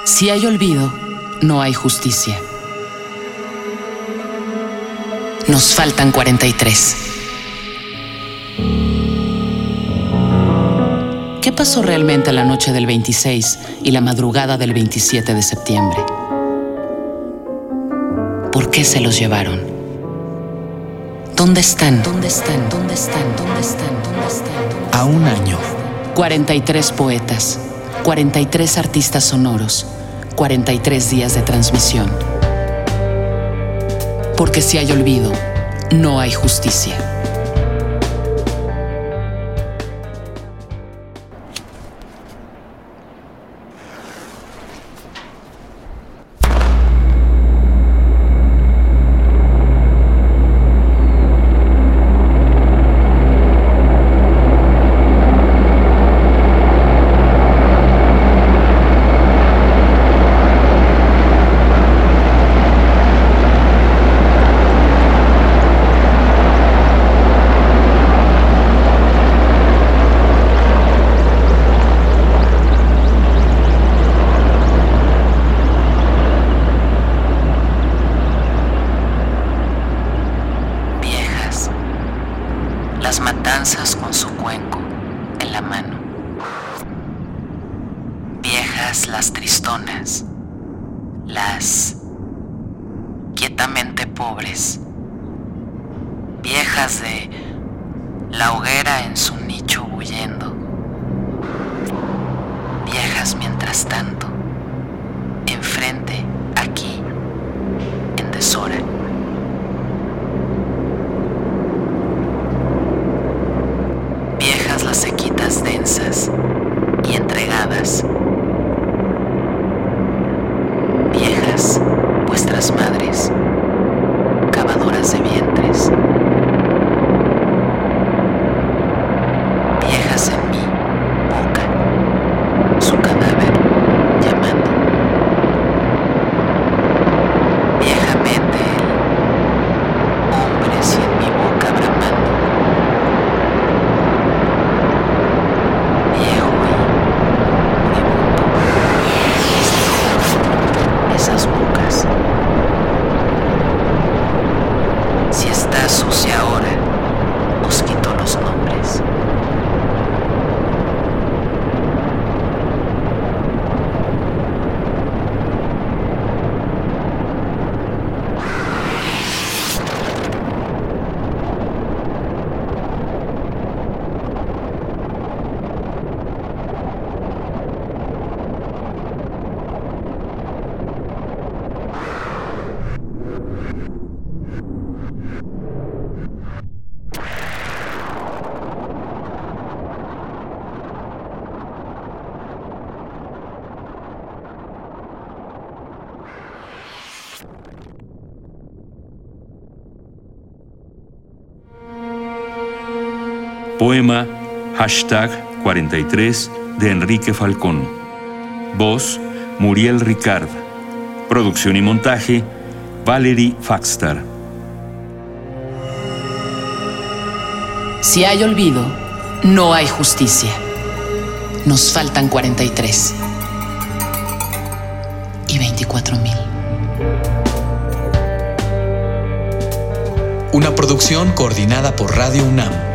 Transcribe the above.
Si hay olvido, no hay justicia. Nos faltan 43. ¿Qué pasó realmente la noche del 26 y la madrugada del 27 de septiembre? ¿Por qué se los llevaron? ¿Dónde están? ¿Dónde están? ¿Dónde están? ¿Dónde están? ¿Dónde están? A un año. 43 poetas, 43 artistas sonoros, 43 días de transmisión. Porque si hay olvido, no hay justicia. Las matanzas con su cuenco en la mano. Viejas las tristonas, las quietamente pobres, viejas de la hoguera en su nicho huyendo, viejas mientras tanto, enfrente, aquí, en deshora. Viejas las sequitas densas y entregadas. Viejas vuestras madres, cavadoras de vientres. Viejas en mi boca, su cadáver llamando. Viejamente hombres y en mi boca bramando. Esas bocas. Si está sucia ahora, os quito los nombres. Poema #43 de Enrique Falcón. Voz, Muriel Ricard. Producción y montaje, Valerie Faxtar. Si hay olvido, no hay justicia. Nos faltan 43. Y 24,000. Una producción coordinada por Radio UNAM.